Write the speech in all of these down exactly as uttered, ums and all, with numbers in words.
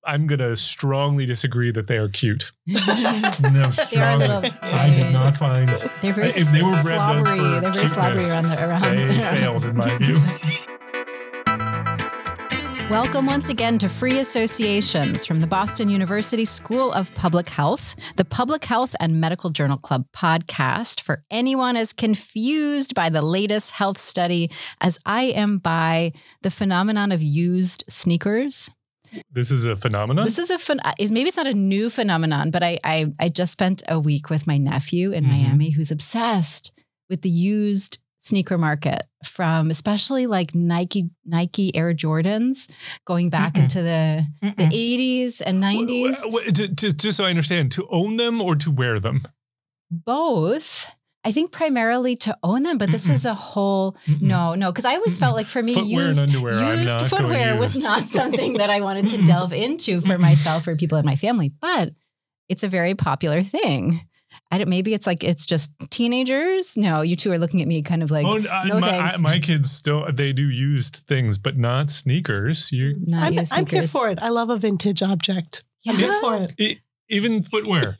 I'm going to strongly disagree that they are cute. no, strongly. Little, I did not find... They're very if they were bred slobbery. those for They're very slobbery cuteness, around the around. They failed in my view. Welcome once again to Free Associations from the Boston University School of Public Health, the Public Health and Medical Journal Club podcast for anyone as confused by the latest health study as I am by the phenomenon of used sneakers. This is a phenomenon? This is a fun. Maybe it's not a new phenomenon, but I I, I just spent a week with my nephew in mm-hmm. Miami who's obsessed with the used sneaker market, from especially like Nike Nike Air Jordans going back Mm-mm. into the Mm-mm. the eighties and nineties. Wait, wait, to, to, just so I understand, to own them or to wear them? Both. I think primarily to own them, but this Mm-mm. is a whole, Mm-mm. no, no, because I always Mm-mm. felt like for me, footwear used, and underwear, used footwear used. was not something that I wanted to delve into for myself or people in my family, but it's a very popular thing. I don't, maybe it's like, it's just teenagers. No, you two are looking at me kind of like, oh, uh, no my, thanks. I, my kids still, they do used things, but not sneakers. You, not I'm, used I'm sneakers. here for it. I love a vintage object. Yeah. I'm here for it. it even footwear.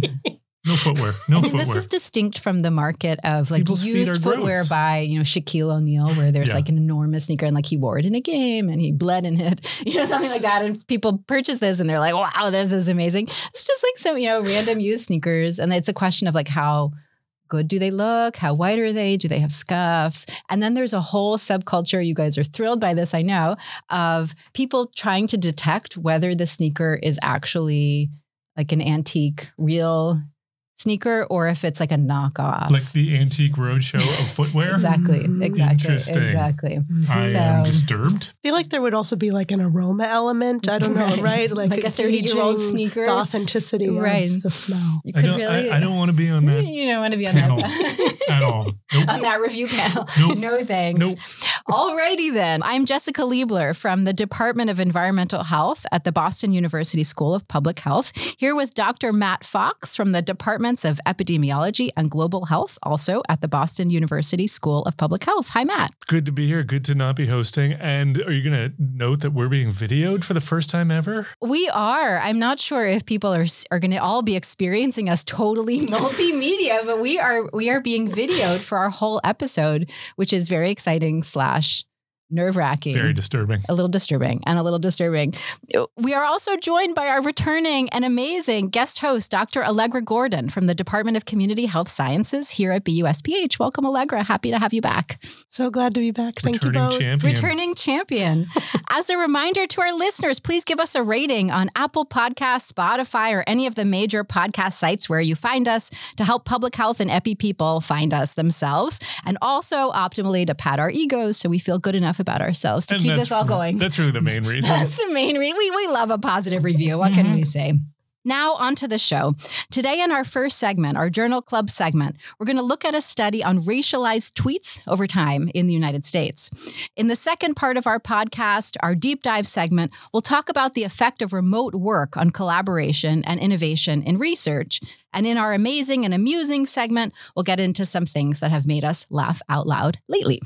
No footwear. No footwear. This is distinct from the market of like People's used footwear gross. by, you know, Shaquille O'Neal, where there's yeah. like an enormous sneaker and like he wore it in a game and he bled in it, you know, something like that. And people purchase this and they're like, wow, this is amazing. It's just like some, you know, random used sneakers. And it's a question of like, how good do they look? How white are they? Do they have scuffs? And then there's a whole subculture, you guys are thrilled by this, I know, of people trying to detect whether the sneaker is actually like an antique, real sneaker, or if it's like a knockoff. Like the Antique Roadshow of footwear? Exactly, exactly, Interesting. exactly. I so, am disturbed. I feel like there would also be like an aroma element. I don't know, right? right? Like, like a thirty-year-old sneaker. The authenticity right. of the smell. You I could don't, really, I, I don't want to be on that You don't want to be on panel that at all. Nope. On that review panel. Nope. No thanks. Nope. Alrighty then. I'm Jessica Liebler from the Department of Environmental Health at the Boston University School of Public Health, here with Doctor Matt Fox from the Departments of Epidemiology and Global Health, also at the Boston University School of Public Health. Hi, Matt. Good to be here. Good to not be hosting. And are you going to note that we're being videoed for the first time ever? We are. I'm not sure if people are are going to all be experiencing us totally multimedia, but we are we are being videoed for our whole episode, which is very exciting slash nerve-wracking. Very disturbing. A little disturbing and a little disturbing. We are also joined by our returning and amazing guest host, Doctor Allegra Gordon from the Department of Community Health Sciences here at B U S P H. Welcome, Allegra. Happy to have you back. So glad to be back. Thank Returning you both. Champion. Returning champion. As a reminder to our listeners, please give us a rating on Apple Podcasts, Spotify, or any of the major podcast sites where you find us to help public health and epi people find us themselves, and also optimally to pat our egos so we feel good enough about ourselves to and keep this all going. That's really the main reason. That's the main reason. We, we love a positive review. What can we say? Now on to the show. Today in our first segment, our Journal Club segment, we're going to look at a study on racialized tweets over time in the United States. In the second part of our podcast, our deep dive segment, we'll talk about the effect of remote work on collaboration and innovation in research. And in our amazing and amusing segment, we'll get into some things that have made us laugh out loud lately.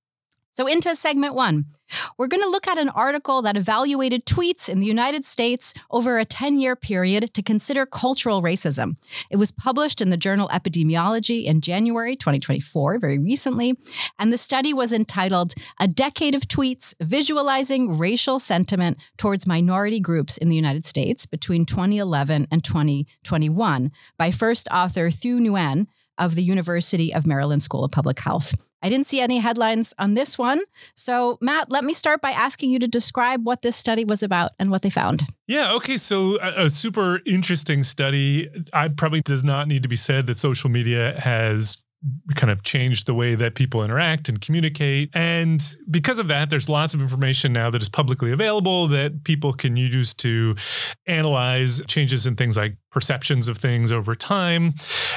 So into segment one, we're going to look at an article that evaluated tweets in the United States over a ten-year period to consider cultural racism. It was published in the journal Epidemiology in January twenty twenty-four, very recently, and the study was entitled A Decade of Tweets Visualizing Racial Sentiment Towards Minority Groups in the United States Between twenty eleven and twenty twenty-one by first author Thu Nguyen of the University of Maryland School of Public Health. I didn't see any headlines on this one. So, Matt, let me start by asking you to describe what this study was about and what they found. Yeah, okay. So a, a super interesting study. I probably does not need to be said that social media has kind of changed the way that people interact and communicate. And because of that, there's lots of information now that is publicly available that people can use to analyze changes in things like perceptions of things over time.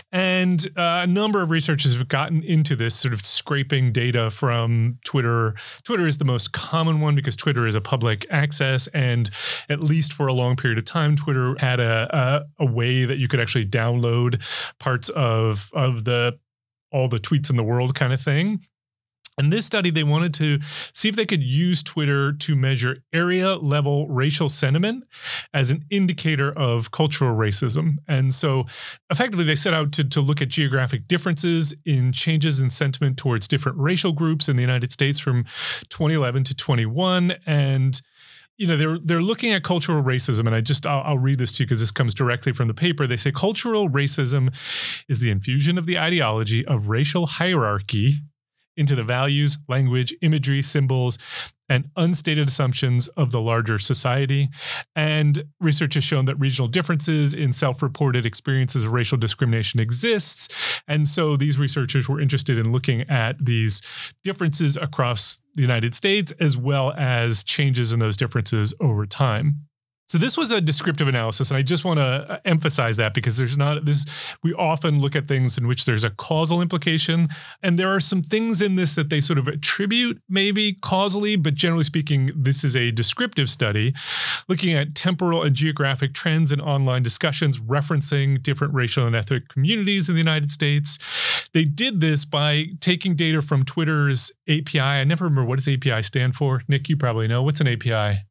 And uh, a number of researchers have gotten into this, sort of scraping data from Twitter. Twitter is the most common one because Twitter is a public access. And at least for a long period of time, Twitter had a, a, a way that you could actually download parts of, of the all the tweets in the world kind of thing. And this study, they wanted to see if they could use Twitter to measure area-level racial sentiment as an indicator of cultural racism. And so effectively, they set out to, to look at geographic differences in changes in sentiment towards different racial groups in the United States from twenty eleven to twenty-one. And you know, they're they're looking at cultural racism, and I just I'll, I'll read this to you because this comes directly from the paper. They say cultural racism is the infusion of the ideology of racial hierarchy into the values, language, imagery, symbols, and unstated assumptions of the larger society. And research has shown that regional differences in self-reported experiences of racial discrimination exists. And so these researchers were interested in looking at these differences across the United States, as well as changes in those differences over time. So this was a descriptive analysis, and I just want to emphasize that because there's not this, we often look at things in which there's a causal implication, and there are some things in this that they sort of attribute maybe causally, but generally speaking, this is a descriptive study looking at temporal and geographic trends in online discussions referencing different racial and ethnic communities in the United States. They did this by taking data from Twitter's A P I. I never remember, what does A P I stand for? Nick, you probably know. What's an A P I?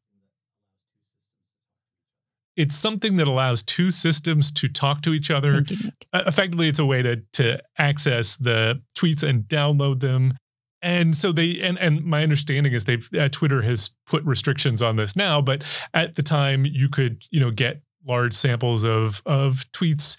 It's something that allows two systems to talk to each other. Uh, effectively, it's a way to to access the tweets and download them. And so they, and, and my understanding is they've, uh, Twitter has put restrictions on this now, but at the time you could, you know, get large samples of, of tweets.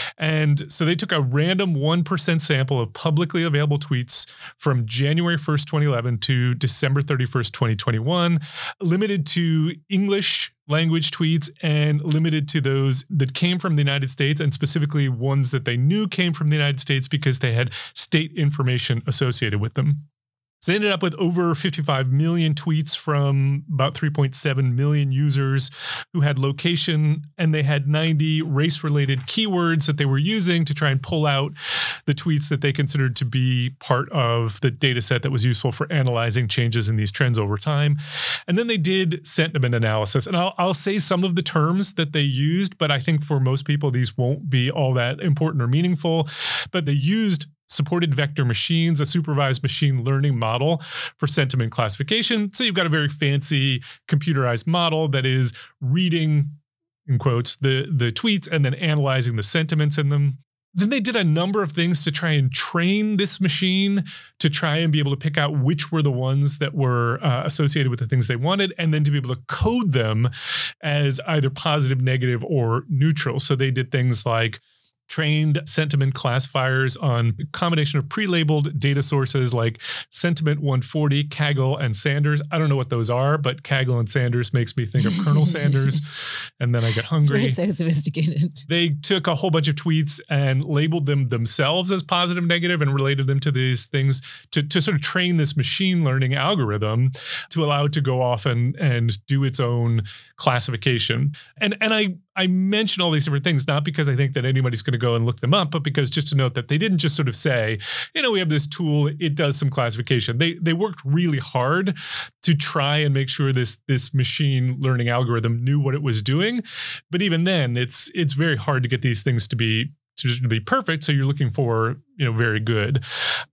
And so they took a random one percent sample of publicly available tweets from January first, twenty eleven to December thirty-first, twenty twenty-one, limited to English language tweets and limited to those that came from the United States, and specifically ones that they knew came from the United States because they had state information associated with them. So they ended up with over fifty-five million tweets from about three point seven million users who had location, and they had ninety race-related keywords that they were using to try and pull out the tweets that they considered to be part of the data set that was useful for analyzing changes in these trends over time. And then they did sentiment analysis. And I'll, I'll say some of the terms that they used, but I think for most people, these won't be all that important or meaningful. But they used supported vector machines, a supervised machine learning model for sentiment classification. So you've got a very fancy computerized model that is reading, in quotes, the, the tweets and then analyzing the sentiments in them. Then they did a number of things to try and train this machine to try and be able to pick out which were the ones that were uh, associated with the things they wanted, and then to be able to code them as either positive, negative, or neutral. So they did things like trained sentiment classifiers on a combination of pre-labeled data sources like Sentiment one forty, Kaggle, and Sanders. I don't know what those are, but Kaggle and Sanders makes me think of Colonel Sanders, and then I get hungry. It's so sophisticated. They took a whole bunch of tweets and labeled them themselves as positive, negative, and related them to these things to, to sort of train this machine learning algorithm to allow it to go off and, and do its own classification. And, and I, I mention all these different things, not because I think that anybody's going to go and look them up, but because just to note that they didn't just sort of say, you know, we have this tool, it does some classification. They they worked really hard to try and make sure this this machine learning algorithm knew what it was doing. But even then, it's it's very hard to get these things to be to, to be perfect. So you're looking for, you know, very good.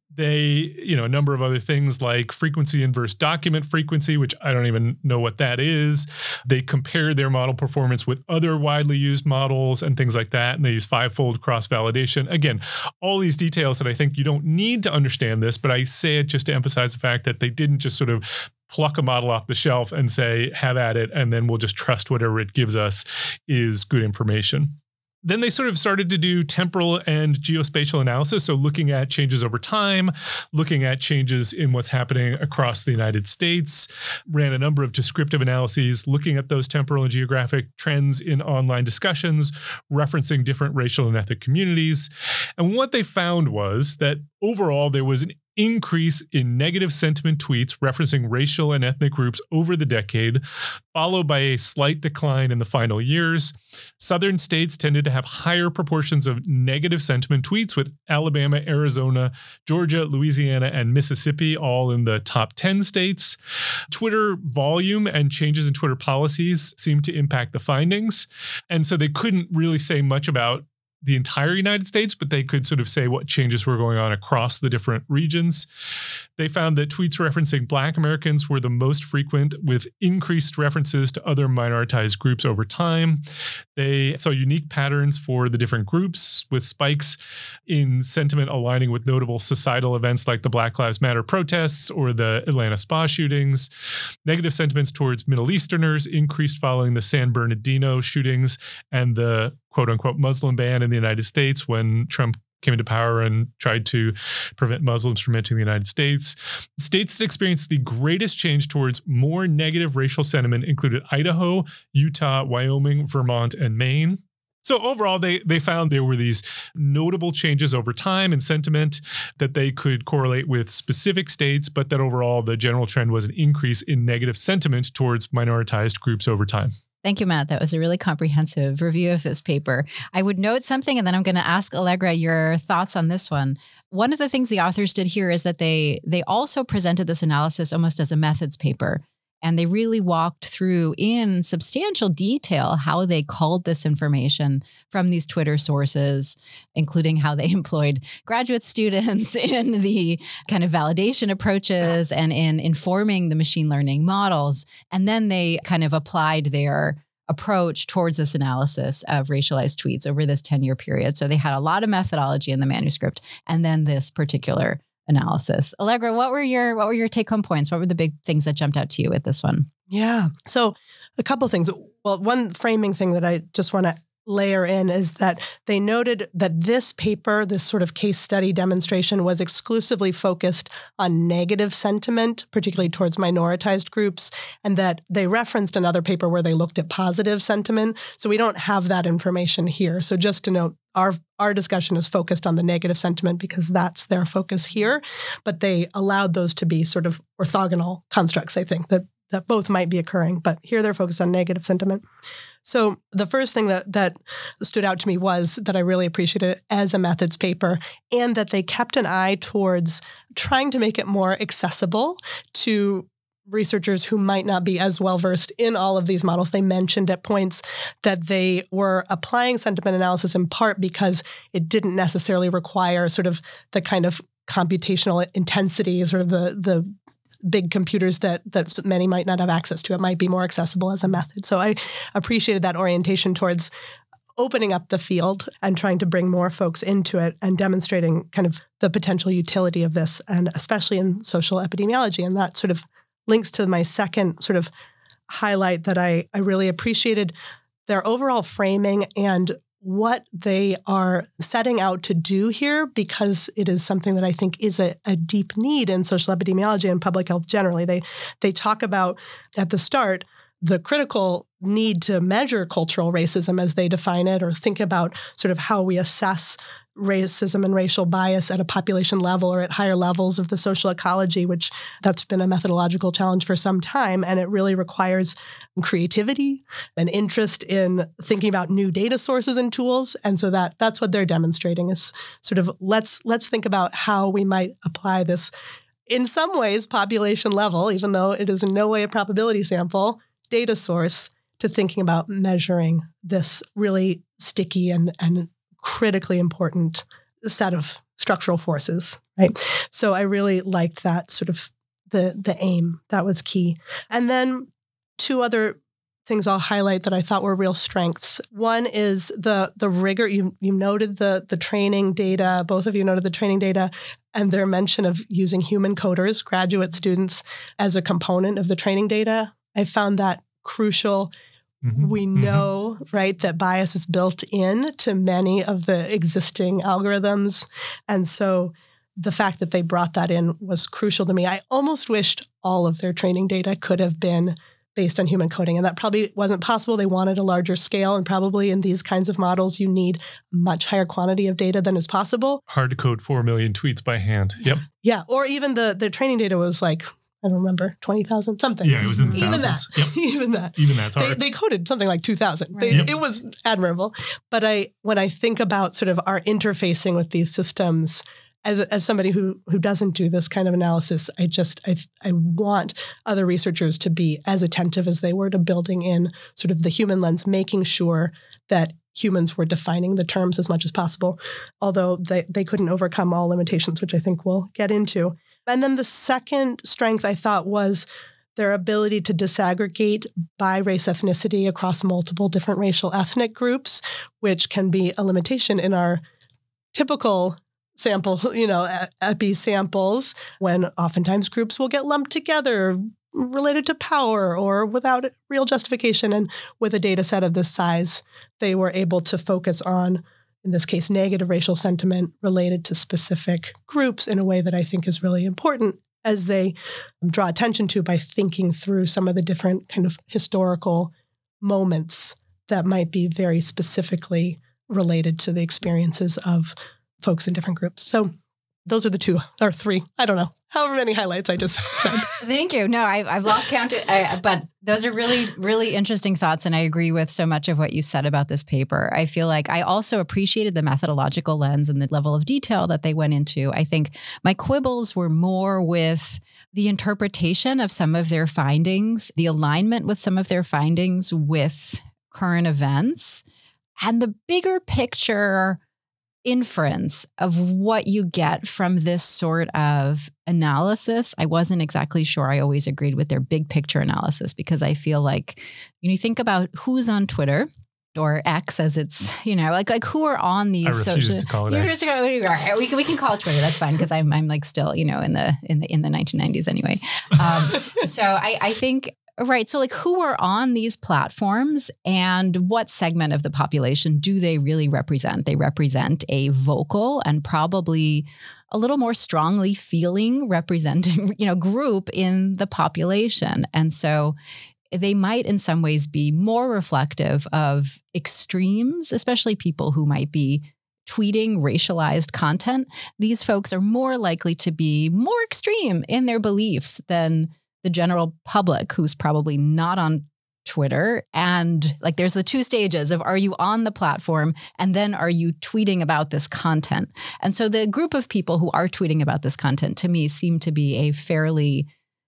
They, you know, a number of other things like frequency inverse document frequency, which I don't even know what that is. They compared their model performance with other widely used models and things like that. And they use five-fold cross-validation. Again, all these details that I think you don't need to understand this, but I say it just to emphasize the fact that they didn't just sort of pluck a model off the shelf and say, have at it, and then we'll just trust whatever it gives us is good information. Then they sort of started to do temporal and geospatial analysis. So looking at changes over time, looking at changes in what's happening across the United States, ran a number of descriptive analyses, looking at those temporal and geographic trends in online discussions, referencing different racial and ethnic communities. And what they found was that overall, there was an increase in negative sentiment tweets referencing racial and ethnic groups over the decade, followed by a slight decline in the final years. Southern states tended to have higher proportions of negative sentiment tweets, with Alabama, Arizona, Georgia, Louisiana, and Mississippi all in the top ten states. Twitter volume and changes in Twitter policies seemed to impact the findings. And so they couldn't really say much about the entire United States, but they could sort of say what changes were going on across the different regions. They found that tweets referencing Black Americans were the most frequent, with increased references to other minoritized groups over time. They saw unique patterns for the different groups, with spikes in sentiment aligning with notable societal events like the Black Lives Matter protests or the Atlanta spa shootings. Negative sentiments towards Middle Easterners increased following the San Bernardino shootings and the quote-unquote Muslim ban in the United States when Trump came into power and tried to prevent Muslims from entering the United States. States that experienced the greatest change towards more negative racial sentiment included Idaho, Utah, Wyoming, Vermont, and Maine. So overall, they they found there were these notable changes over time in sentiment that they could correlate with specific states, but that overall the general trend was an increase in negative sentiment towards minoritized groups over time. Thank you, Matt. That was a really comprehensive review of this paper. I would note something, and then I'm going to ask Allegra your thoughts on this one. One of the things the authors did here is that they they also presented this analysis almost as a methods paper. And they really walked through in substantial detail how they culled this information from these Twitter sources, including how they employed graduate students in the kind of validation approaches and in informing the machine learning models. And then they kind of applied their approach towards this analysis of racialized tweets over this ten-year period. So they had a lot of methodology in the manuscript and then this particular analysis. Allegra, what were your what were your take-home points? What were the big things that jumped out to you with this one? Yeah. So a couple of things. Well, one framing thing that I just want to layer in is that they noted that this paper, this sort of case study demonstration, was exclusively focused on negative sentiment, particularly towards minoritized groups, and that they referenced another paper where they looked at positive sentiment. So we don't have that information here. So just to note, our our discussion is focused on the negative sentiment because that's their focus here, but they allowed those to be sort of orthogonal constructs, I think, that that both might be occurring, but here they're focused on negative sentiment. So the first thing that, that stood out to me was that I really appreciated it as a methods paper and that they kept an eye towards trying to make it more accessible to researchers who might not be as well versed in all of these models. They mentioned at points that they were applying sentiment analysis in part because it didn't necessarily require sort of the kind of computational intensity, sort of the the big computers that that many might not have access to. It might be more accessible as a method. So I appreciated that orientation towards opening up the field and trying to bring more folks into it and demonstrating kind of the potential utility of this, and especially in social epidemiology. And that sort of links to my second sort of highlight that I, I really appreciated their overall framing and what they are setting out to do here, because it is something that I think is a, a deep need in social epidemiology and public health generally. They they talk about at the start the critical need to measure cultural racism as they define it, or think about sort of how we assess racism and racial bias at a population level or at higher levels of the social ecology, which that's been a methodological challenge for some time. And it really requires creativity and interest in thinking about new data sources and tools. And so that that's what they're demonstrating is sort of let's let's think about how we might apply this in some ways population level, even though it is in no way a probability sample, data source to thinking about measuring this really sticky and, and critically important set of structural forces, right? So I really liked that sort of the the aim. That was key. And then two other things I'll highlight that I thought were real strengths. One is the the rigor. You you noted the the training data. Both of you noted the training data and their mention of using human coders, graduate students, as a component of the training data. I found that crucial. Mm-hmm. We know, mm-hmm. right, that bias is built in to many of the existing algorithms. And so the fact that they brought that in was crucial to me. I almost wished all of their training data could have been based on human coding, and that probably wasn't possible. They wanted a larger scale, and probably in these kinds of models, you need a much higher quantity of data than is possible. Hard to code four million tweets by hand. Yep. Yeah. Or even the, the training data was like, I don't remember, twenty thousand something. Yeah, it was in the Even thousands. that. Yep. Even that. Even that's hard. They, they coded something like two thousand. Right. Yep. It was admirable. But I, when I think about sort of our interfacing with these systems, as as somebody who who doesn't do this kind of analysis, I just, I I want other researchers to be as attentive as they were to building in sort of the human lens, making sure that humans were defining the terms as much as possible, although they, they couldn't overcome all limitations, which I think we'll get into. And then the second strength I thought was their ability to disaggregate by race ethnicity across multiple different racial ethnic groups, which can be a limitation in our typical sample, you know, epi samples, when oftentimes groups will get lumped together related to power or without real justification. And with a data set of this size, they were able to focus on, in this case, negative racial sentiment related to specific groups in a way that I think is really important as they draw attention to by thinking through some of the different kind of historical moments that might be very specifically related to the experiences of folks in different groups. So those are the two or three, I don't know, however many highlights I just said. Thank you. No, I, I've lost count, I, but those are really, really interesting thoughts. And I agree with so much of what you said about this paper. I feel like I also appreciated the methodological lens and the level of detail that they went into. I think my quibbles were more with the interpretation of some of their findings, the alignment with some of their findings with current events, and the bigger picture inference of what you get from this sort of analysis. I wasn't exactly sure I always agreed with their big picture analysis, because I feel like when you think about who's on Twitter or X, as it's, you know, like like who are on these I refuse social, to call it X. We can, we can call it Twitter. That's fine, because I'm I'm like still, you know, in the in the in the nineteen nineties anyway. Um, so I I think. Right. So like who are on these platforms and what segment of the population do they really represent? They represent a vocal and probably a little more strongly feeling representing, you know, group in the population. And so they might in some ways be more reflective of extremes, especially people who might be tweeting racialized content. These folks are more likely to be more extreme in their beliefs than the general public, who's probably not on Twitter. And like, there's the two stages of, are you on the platform? And then are you tweeting about this content? And so the group of people who are tweeting about this content, to me, seem to be a fairly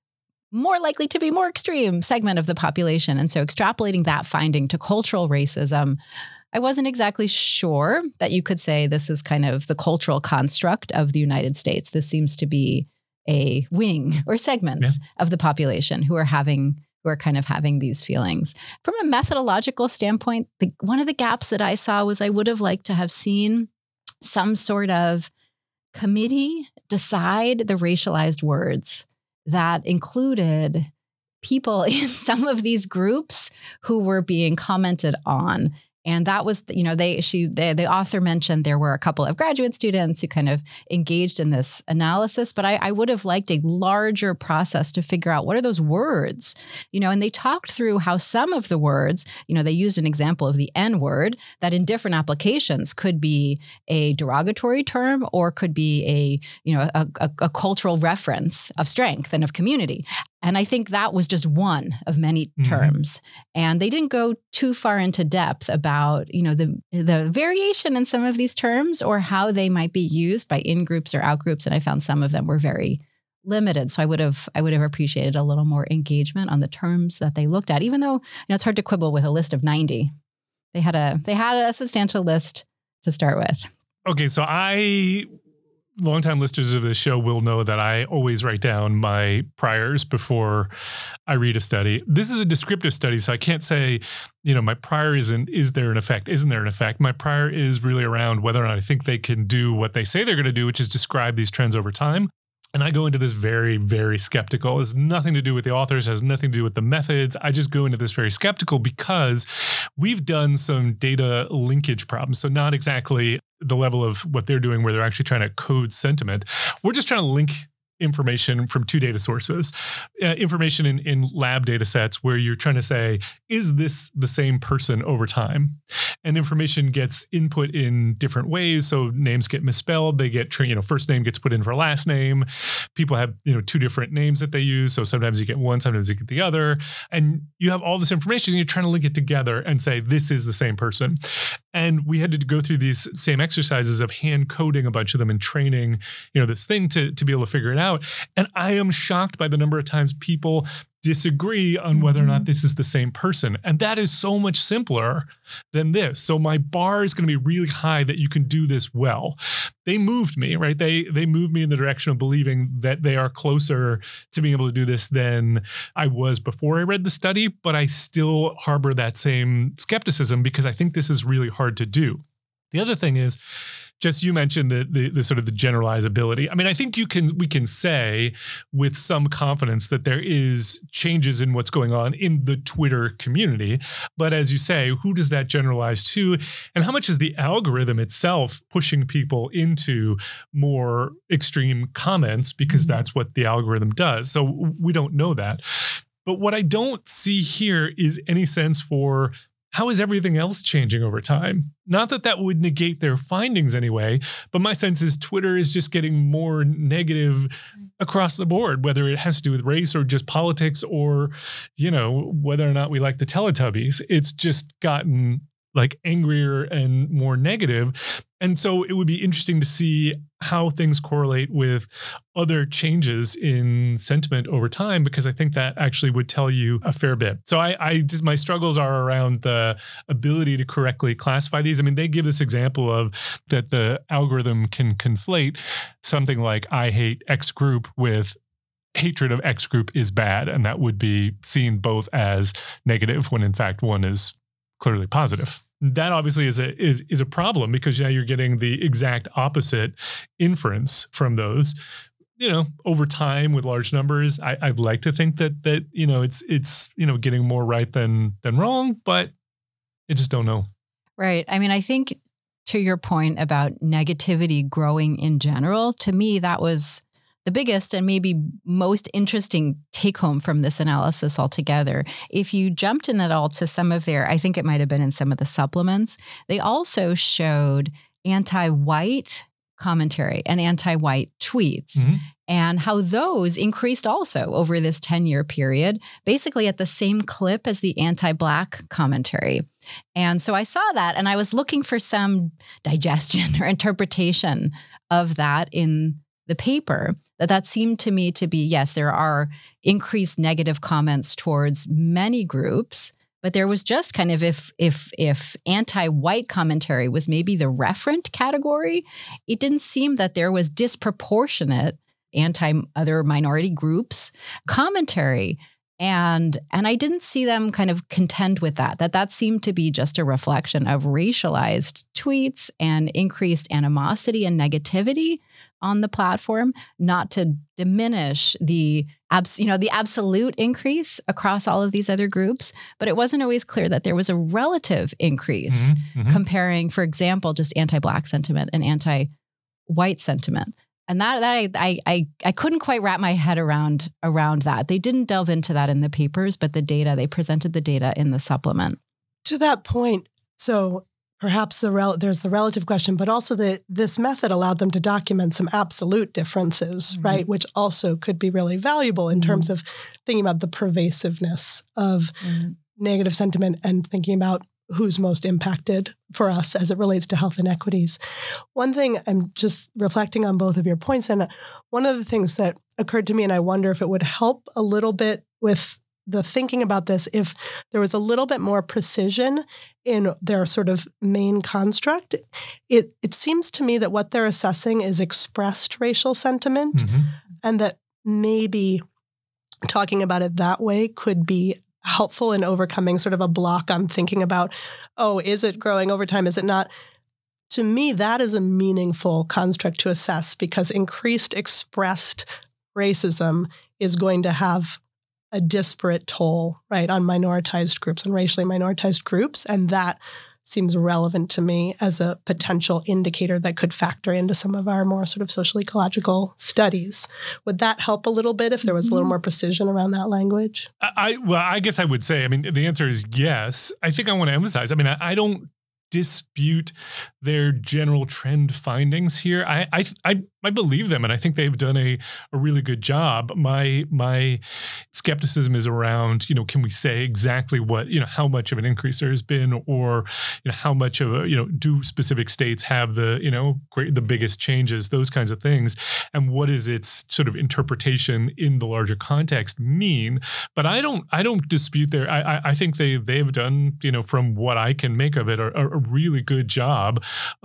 more likely to be more extreme segment of the population. And so extrapolating that finding to cultural racism, I wasn't exactly sure that you could say this is kind of the cultural construct of the United States. This seems to be a wing or segments yeah. of the population who are having, who are kind of having these feelings. From a methodological standpoint, the, one of the gaps that I saw was I would have liked to have seen some sort of committee decide the racialized words that included people in some of these groups who were being commented on. And that was, you know, they, she, they, the author mentioned there were a couple of graduate students who kind of engaged in this analysis, but I, I would have liked a larger process to figure out what are those words, you know, and they talked through how some of the words, you know, they used an example of the N word that in different applications could be a derogatory term or could be a, you know, a, a, a cultural reference of strength and of community. And I think that was just one of many mm-hmm. terms. And they didn't go too far into depth about, you know, the the variation in some of these terms or how they might be used by in-groups or out-groups. And I found some of them were very limited. So I would have I would have appreciated a little more engagement on the terms that they looked at, even though, you know, it's hard to quibble with a list of ninety. They had a they had a substantial list to start with. Okay, so I longtime listeners of this show will know that I always write down my priors before I read a study. This is a descriptive study, so I can't say, you know, my prior isn't, is there an effect? Isn't there an effect? My prior is really around whether or not I think they can do what they say they're going to do, which is describe these trends over time. And I go into this very, very skeptical. It has nothing to do with the authors, has nothing to do with the methods. I just go into this very skeptical because we've done some data linkage problems. So not exactly the level of what they're doing where they're actually trying to code sentiment. We're just trying to link information from two data sources, uh, information in, in lab data sets where you're trying to say, is this the same person over time? And information gets input in different ways. So names get misspelled. They get, you know, first name gets put in for last name. People have, you know, two different names that they use. So sometimes you get one, sometimes you get the other. And you have all this information and you're trying to link it together and say, this is the same person. And we had to go through these same exercises of hand coding a bunch of them and training, you know, this thing to, to be able to figure it out. And I am shocked by the number of times people disagree on whether or not this is the same person. And that is so much simpler than this. So my bar is going to be really high that you can do this well. They moved me, right? They they moved me in the direction of believing that they are closer to being able to do this than I was before I read the study, but I still harbor that same skepticism because I think this is really hard to do. The other thing is, Jess, you mentioned the, the the sort of the generalizability. I mean, I think you can we can say with some confidence that there is changes in what's going on in the Twitter community. But as you say, who does that generalize to? And how much is the algorithm itself pushing people into more extreme comments because mm-hmm. that's what the algorithm does? So we don't know that. But what I don't see here is any sense for how is everything else changing over time? Not that that would negate their findings anyway, but my sense is Twitter is just getting more negative across the board, whether it has to do with race or just politics or, you know, whether or not we like the Teletubbies. It's just gotten like angrier and more negative. And so it would be interesting to see how things correlate with other changes in sentiment over time, because I think that actually would tell you a fair bit. So I, I just, my struggles are around the ability to correctly classify these. I mean, they give this example of that the algorithm can conflate something like I hate X group with hatred of X group is bad. And that would be seen both as negative when in fact one is clearly positive. That obviously is a is is a problem because now you're getting the exact opposite inference from those. You know, over time with large numbers, I, I'd like to think that that you know it's it's you know getting more right than than wrong, but I just don't know. Right. I mean, I think to your point about negativity growing in general, to me that was the biggest and maybe most interesting take home from this analysis altogether. If you jumped in at all to some of their, I think it might have been in some of the supplements, they also showed anti-white commentary and anti-white tweets mm-hmm. and how those increased also over this ten-year period, basically at the same clip as the anti-Black commentary. And so I saw that and I was looking for some digestion or interpretation of that in the paper. That that seemed to me to be, yes, there are increased negative comments towards many groups, but there was just kind of if if if anti-white commentary was maybe the referent category, it didn't seem that there was disproportionate anti-other minority groups commentary. And and I didn't see them kind of contend with that, that that seemed to be just a reflection of racialized tweets and increased animosity and negativity on the platform, not to diminish the abs- you know, the absolute increase across all of these other groups. But it wasn't always clear that there was a relative increase mm-hmm, mm-hmm. comparing, for example, just anti-Black sentiment and anti-white sentiment. And that, that I, I, I, I couldn't quite wrap my head around, around that. They didn't delve into that in the papers, but the data, they presented the data in the supplement. To that point, so perhaps the rel- there's the relative question, but also that this method allowed them to document some absolute differences, mm-hmm. right? Which also could be really valuable in mm-hmm. terms of thinking about the pervasiveness of mm-hmm. negative sentiment and thinking about who's most impacted for us as it relates to health inequities. One thing I'm just reflecting on both of your points, and one of the things that occurred to me, and I wonder if it would help a little bit with the thinking about this, if there was a little bit more precision in their sort of main construct. It it seems to me that what they're assessing is expressed racial sentiment, mm-hmm. and that maybe talking about it that way could be helpful in overcoming sort of a block on thinking about, oh, is it growing over time? Is it not? To me, that is a meaningful construct to assess because increased expressed racism is going to have a disparate toll, right, on minoritized groups and racially minoritized groups. And that seems relevant to me as a potential indicator that could factor into some of our more sort of social ecological studies. Would that help a little bit if there was a little more precision around that language? I well, I guess I would say, I mean, the answer is yes. I think I want to emphasize, I mean, I, I don't dispute their general trend findings here. I, I I I believe them, and I think they've done a, a really good job. My my skepticism is around, you know, can we say exactly what, you know, how much of an increase there has been, or, you know, how much of a, you know, do specific states have the, you know, great, the biggest changes, those kinds of things, and what is its sort of interpretation in the larger context mean? But I don't I don't dispute their. I I think they they've done, you know, from what I can make of it, a, a really good job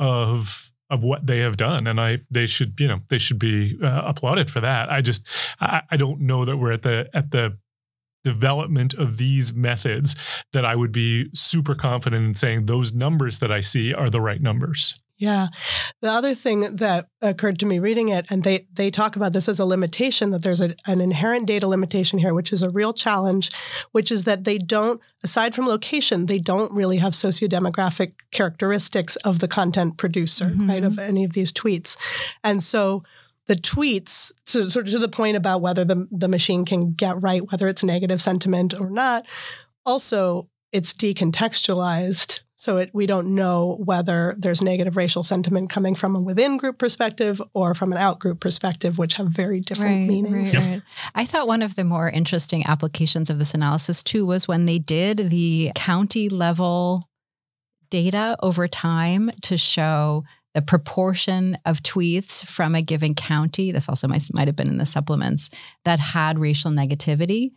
of. of what they have done. And I, they should, you know, they should be uh, applauded for that. I just, I, I don't know that we're at the, at the development of these methods that I would be super confident in saying those numbers that I see are the right numbers. Yeah. The other thing that occurred to me reading it, and they they talk about this as a limitation, that there's a, an inherent data limitation here, which is a real challenge, which is that they don't, aside from location, they don't really have sociodemographic characteristics of the content producer, mm-hmm. right, of any of these tweets. And so the tweets, so, sort of to the point about whether the, the machine can get right, whether it's negative sentiment or not, also it's decontextualized. So it, we don't know whether there's negative racial sentiment coming from a within group perspective or from an out group perspective, which have very different right, meanings. Right, right. I thought one of the more interesting applications of this analysis too was when they did the county level data over time to show the proportion of tweets from a given county. This also might, might have been in the supplements that had racial negativity.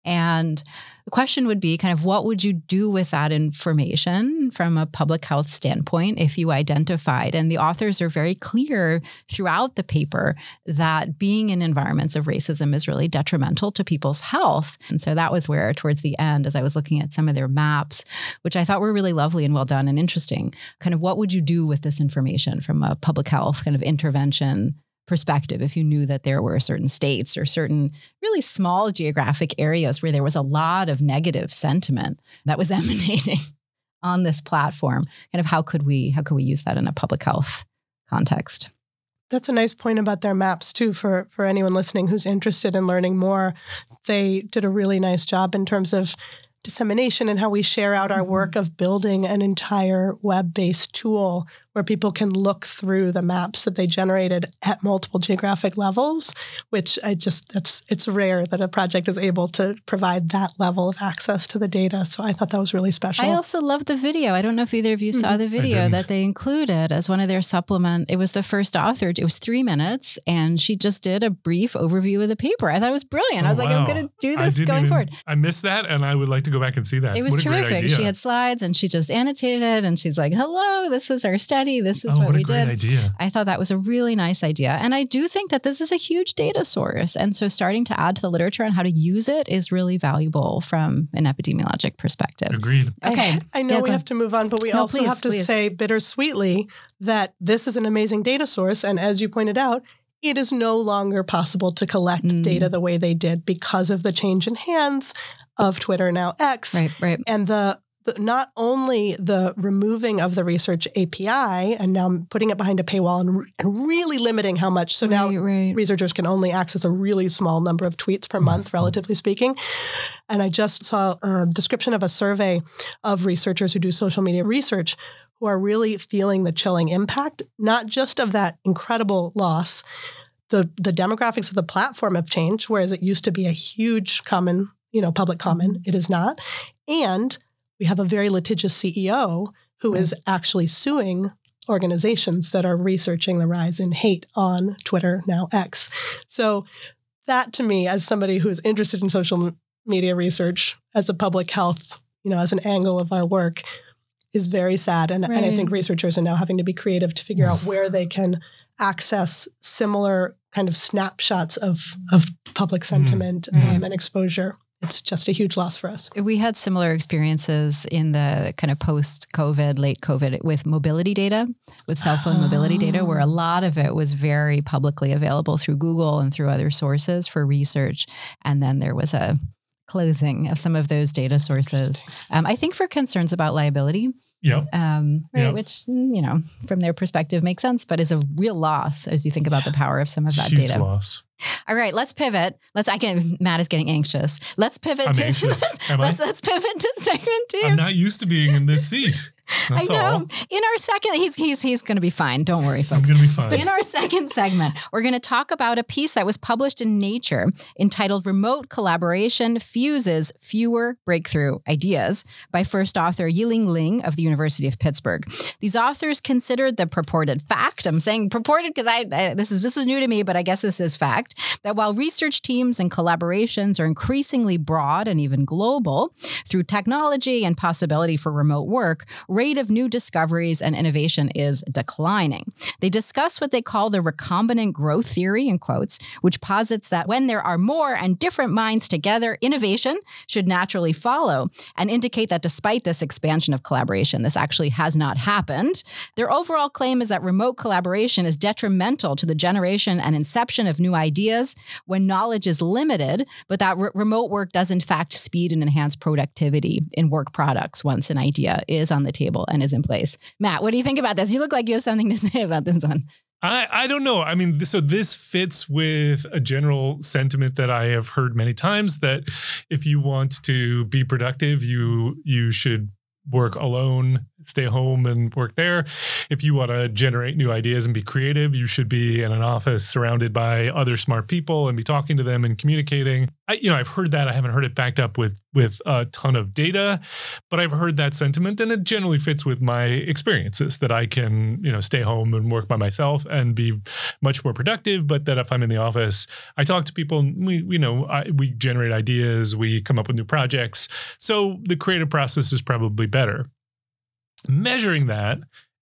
And the question would be kind of what would you do with that information from a public health standpoint if you identified? And the authors are very clear throughout the paper that being in environments of racism is really detrimental to people's health. And so that was where towards the end, as I was looking at some of their maps, which I thought were really lovely and well done and interesting, kind of what would you do with this information from a public health kind of intervention perspective if you knew that there were certain states or certain really small geographic areas where there was a lot of negative sentiment that was emanating on this platform? Kind of how could we how could we use that in a public health context? That's a nice point about their maps too, for, for anyone listening who's interested in learning more. They did a really nice job in terms of dissemination and how we share out our work of building an entire web-based tool where people can look through the maps that they generated at multiple geographic levels, which I just, that's, it's rare that a project is able to provide that level of access to the data. So I thought that was really special. I also love the video. I don't know if either of you mm-hmm. saw the video that they included as one of their supplement. It was the first author. It was three minutes and she just did a brief overview of the paper. I thought it was brilliant. Oh, I was wow. like, I'm going to do this going even, forward. I missed that and I would like to go back and see that. It was what terrific. She had slides and she just annotated it and she's like, hello, this is our study. This is oh, what, what we a great did. Idea. I thought that was a really nice idea. And I do think that this is a huge data source. And so starting to add to the literature on how to use it is really valuable from an epidemiologic perspective. Agreed. Okay. I, I know yeah, we have to move on, but we no, also please, have to please. say bittersweetly that this is an amazing data source. And as you pointed out, it is no longer possible to collect mm. data the way they did because of the change in hands of Twitter, now X. Right, right. And the not only the removing of the research A P I and now putting it behind a paywall and, and really limiting how much. So now right, right. researchers can only access a really small number of tweets per month, relatively speaking. And I just saw a description of a survey of researchers who do social media research who are really feeling the chilling impact, not just of that incredible loss. The, the demographics of the platform have changed, whereas it used to be a huge common, you know, public common. It is not. And we have a very litigious C E O who right. is actually suing organizations that are researching the rise in hate on Twitter, now X. So that to me, as somebody who is interested in social media research as a public health, you know, as an angle of our work, is very sad. And, right. and I think researchers are now having to be creative to figure out where they can access similar kind of snapshots of, of public sentiment mm. um, and exposure. It's just a huge loss for us. We had similar experiences in the kind of post-COVID, late COVID with mobility data, with cell phone oh. mobility data, where a lot of it was very publicly available through Google and through other sources for research. And then there was a closing of some of those data sources. Um, I think for concerns about liability, Yep. Um, right, yep. which, you know, from their perspective makes sense, but is a real loss as you think about the power of some of that Huge data. Loss. All right, let's pivot. Let's, I can, Matt is getting anxious. Let's pivot I'm to, anxious. Am let's, I? let's pivot to segment two. I'm not used to being in this seat. That's I know. all. In our second, he's he's he's going to be fine. Don't worry, I'm folks. going to be fine. In our second segment, we're going to talk about a piece that was published in Nature entitled Remote Collaboration Fuses Fewer Breakthrough Ideas by first author Yiling Ling of the University of Pittsburgh. These authors considered the purported fact, I'm saying purported because I, I this is this was new to me, but I guess this is fact, that while research teams and collaborations are increasingly broad and even global through technology and possibility for remote work, rate of new discoveries and innovation is declining. They discuss what they call the recombinant growth theory, in quotes, which posits that when there are more and different minds together, innovation should naturally follow, and indicate that despite this expansion of collaboration, this actually has not happened. Their overall claim is that remote collaboration is detrimental to the generation and inception of new ideas when knowledge is limited, but that re- remote work does in fact speed and enhance productivity in work products once an idea is on the table and is in place. Matt, what do you think about this? You look like you have something to say about this one. I, I don't know. I mean, so this fits with a general sentiment that I have heard many times, that if you want to be productive, you you should work alone, stay home and work there. If you want to generate new ideas and be creative, you should be in an office surrounded by other smart people and be talking to them and communicating. I, you know, I've heard that. I haven't heard it backed up with with a ton of data, but I've heard that sentiment, and it generally fits with my experiences that I can, you know, stay home and work by myself and be much more productive. But that if I'm in the office, I talk to people. And we, you know, I, we generate ideas. We come up with new projects. So the creative process is probably better. Measuring that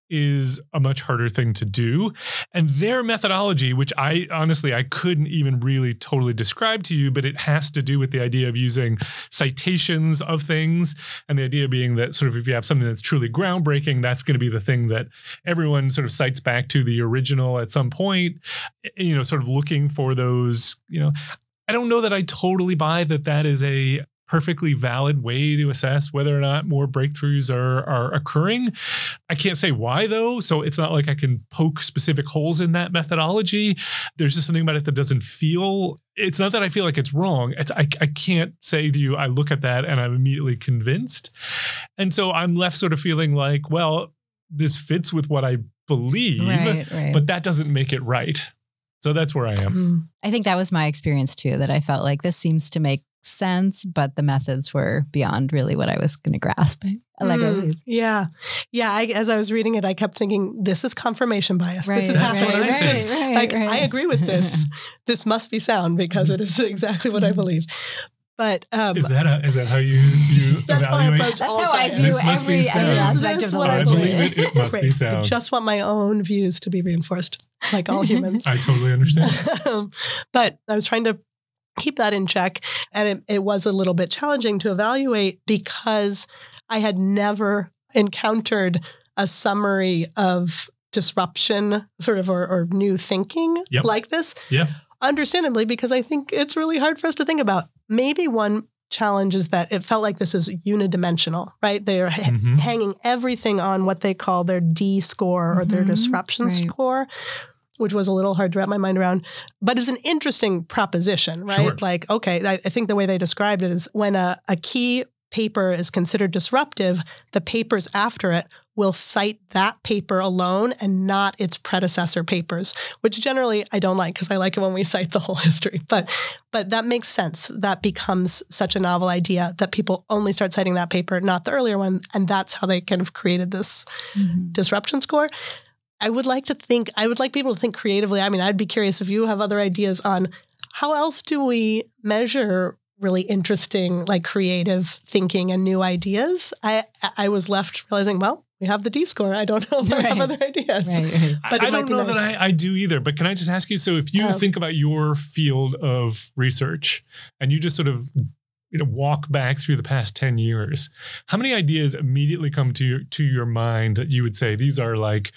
is a much harder thing to do. And their methodology, which I honestly, I couldn't even really totally describe to you, but it has to do with the idea of using citations of things. And the idea being that sort of if you have something that's truly groundbreaking, that's going to be the thing that everyone sort of cites back to the original at some point, you know, sort of looking for those, you know, I don't know that I totally buy that that is a perfectly valid way to assess whether or not more breakthroughs are, are occurring. I can't say why, though, so it's not like I can poke specific holes in that methodology. There's just something about it that doesn't feel, it's not that I feel like it's wrong. It's I, I can't say to you, I look at that and I'm immediately convinced. And so I'm left sort of feeling like, well, this fits with what I believe, right, right. but that doesn't make it right. So that's where I am. I think that was my experience too, that I felt like this seems to make sense, but the methods were beyond really what I was going to grasp. Allegra, mm, please. Yeah. Yeah. I, as I was reading it, I kept thinking, this is confirmation bias. Right, this is That's happening. what I This think. is- Right, like, right. I agree with this. This must be sound because it is exactly what I believe. But um, Is that a, is that how you you That's how I evaluate? approach That's all how I science. view This must be every sound. other Is aspect this of the what I I world. believe it. It must Great. be I sound. just want my own views to be reinforced, like all humans. I totally understand. Um, but I was trying to keep that in check. And it, it was a little bit challenging to evaluate because I had never encountered a summary of disruption sort of or, or new thinking Yep. like this. Yeah. Understandably, because I think it's really hard for us to think about. Maybe one challenge is that it felt like this is unidimensional, right? They are ha- Mhm. hanging everything on what they call their D score or their Mhm. disruption Right. score, which was a little hard to wrap my mind around, but is an interesting proposition, right? Sure. Like, okay, I, I think the way they described it is when a, a key paper is considered disruptive, the papers after it will cite that paper alone and not its predecessor papers, which generally I don't like because I like it when we cite the whole history. But but that makes sense. That becomes such a novel idea that people only start citing that paper, not the earlier one. And that's how they kind of created this Mhm. disruption score. I would like to think, I would like people to think creatively. I mean, I'd be curious if you have other ideas on how else do we measure really interesting, like creative thinking and new ideas. I I was left realizing, well, we have the D score. I don't know if I have Right. other ideas. Right, right. But I, it I might don't be know nice. that I, I do either, but can I just ask you, so if you Um, think about your field of research and you just sort of, you know, walk back through the past ten years, how many ideas immediately come to your, to your mind that you would say, these are like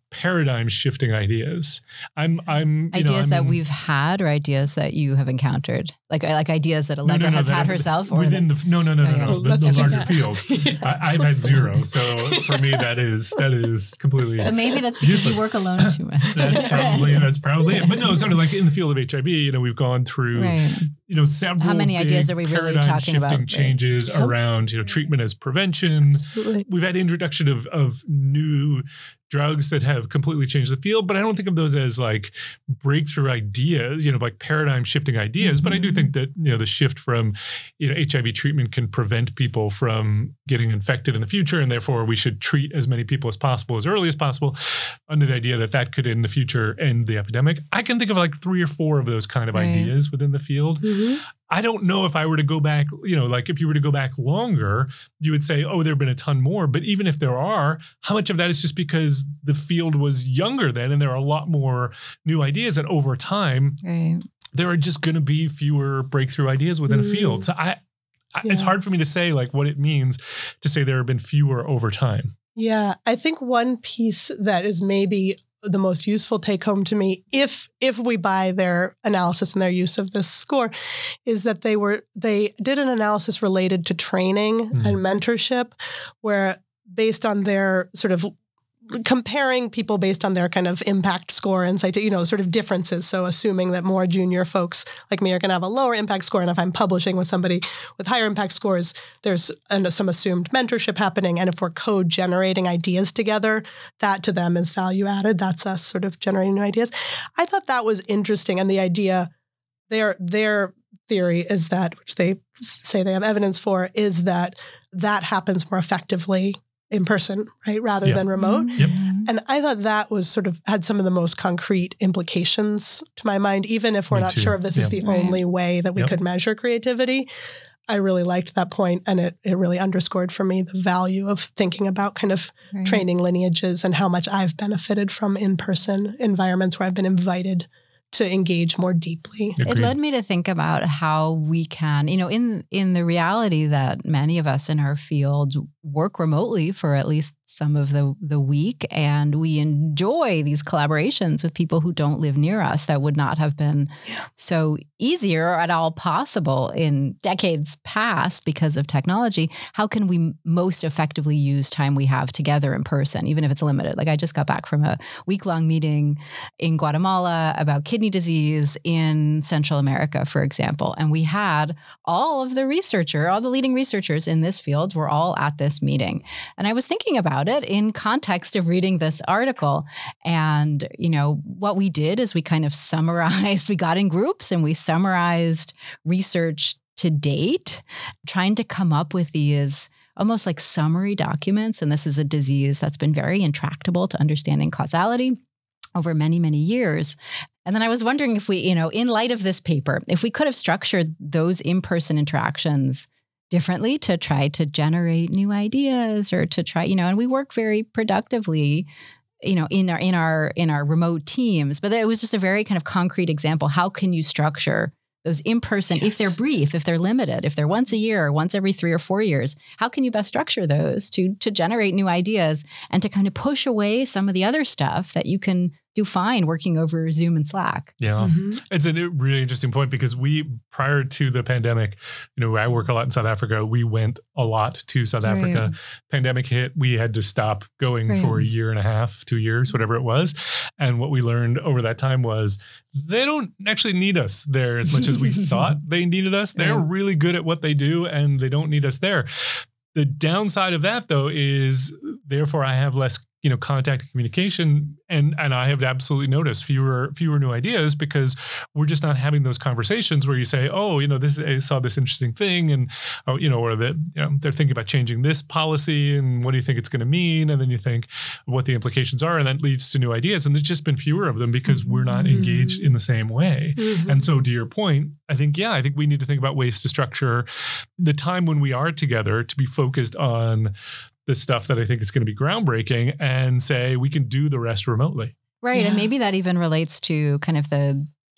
paradigm shifting ideas. I'm, I'm, you ideas know, that I'm in, we've had, or ideas that you have encountered, like like ideas that Allegra no, no, no, has that had are, herself, or within the, the no, no, no, no, Oh, yeah. no, Oh, the, let's the do larger that. field. Yeah. I, I've had zero, so for me that is that is completely. But maybe that's because useless. you work alone too much. That's probably that's probably it. But no, sort of like in the field of H I V, you know, we've gone through. Right. You know, several How many big ideas are we really paradigm talking about? shifting Right. changes Yep. around, you know, treatment as prevention. Absolutely. We've had introduction of of new drugs that have completely changed the field, but I don't think of those as like breakthrough ideas, you know, like paradigm shifting ideas. Mm-hmm. But I do think that, you know, the shift from, you know, H I V treatment can prevent people from getting infected in the future. And therefore we should treat as many people as possible, as early as possible, under the idea that that could in the future end the epidemic. I can think of like three or four of those kind of Right. ideas within the field. Mm-hmm. I don't know if I were to go back, you know, like if you were to go back longer, you would say, oh, there have been a ton more. But even if there are, how much of that is just because the field was younger then and there are a lot more new ideas, and over time, Right. there are just going to be fewer breakthrough ideas within Mm. a field. So I, I it's Yeah. hard for me to say like what it means to say there have been fewer over time. Yeah, I think one piece that is maybe the most useful take home to me, if if we buy their analysis and their use of this score, is that they were they did an analysis related to training Mm. and mentorship, where based on their sort of comparing people based on their kind of impact score and cite, you know, sort of differences. So assuming that more junior folks like me are going to have a lower impact score, and if I'm publishing with somebody with higher impact scores, there's and some assumed mentorship happening. And if we're code generating ideas together, that to them is value added. That's us sort of generating new ideas. I thought that was interesting. And the idea, their their theory is that, which they say they have evidence for, is that that happens more effectively in person, right, rather Yeah. than remote. Yep. And I thought that was sort of had some of the most concrete implications to my mind, even if we're Me not too. sure if this is Yeah. the Right. only way that we Yep. could measure creativity. I really liked that point, and it it really underscored for me the value of thinking about kind of Right. training lineages and how much I've benefited from in-person environments where I've been invited to engage more deeply. It Agreed. led me to think about how we can, you know, in in the reality that many of us in our field work remotely for at least some of the the week, and we enjoy these collaborations with people who don't live near us that would not have been Yeah. so easy or at all possible in decades past because of technology. How can we most effectively use time we have together in person, even if it's limited? Like I just got back from a week-long meeting in Guatemala about kidney disease in Central America, for example. And we had all of the researcher, all the leading researchers in this field were all at this meeting. And I was thinking about it in context of reading this article. And, you know, what we did is we kind of summarized, we got in groups and we summarized research to date, trying to come up with these almost like summary documents. And this is a disease that's been very intractable to understanding causality over many, many years. And then I was wondering if we, you know, in light of this paper, if we could have structured those in-person interactions differently to try to generate new ideas or to try, you know, and we work very productively, you know, in our, in our, in our remote teams, but it was just a very kind of concrete example. How can you structure those in-person, Yes. if they're brief, if they're limited, if they're once a year or once every three or four years, how can you best structure those to, to generate new ideas and to kind of push away some of the other stuff that you can do fine working over Zoom and Slack? Yeah. Mm-hmm. It's a really interesting point because we, prior to the pandemic, you know, I work a lot in South Africa. We went a lot to South Right. Africa. Pandemic hit. We had to stop going Right. for a year and a half, two years, whatever it was. And what we learned over that time was they don't actually need us there as much as we thought they needed us. They're Right. really good at what they do and they don't need us there. The downside of that, though, is therefore I have less, you know, contact and communication, and and I have absolutely noticed fewer fewer new ideas because we're just not having those conversations where you say, oh, you know, this I saw this interesting thing, and oh, you know, or that you know they're thinking about changing this policy, and what do you think it's going to mean? And then you think what the implications are, and that leads to new ideas. And there's just been fewer of them because we're not Mm-hmm. engaged in the same way. Mm-hmm. And so to your point, I think, yeah, I think we need to think about ways to structure the time when we are together to be focused on the stuff that I think is going to be groundbreaking and say we can do the rest remotely. Right. Yeah. And maybe that even relates to kind of the